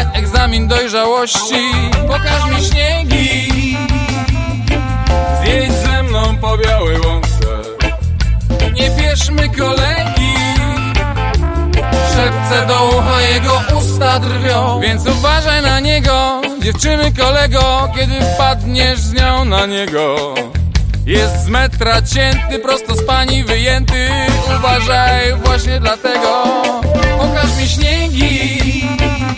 egzamin dojrzałości. Pokaż mi śniegi, zjedź ze mną po białej łące. nie bierzmy kolegi. Szepce do ucha, jego usta drwią, więc uważaj na niego, dziewczyny kolego, kiedy wpadniesz z nią na niego. Jest z metra cięty, prosto z pani wyjęty. Uważaj właśnie dlatego. Pokaż mi śniegi,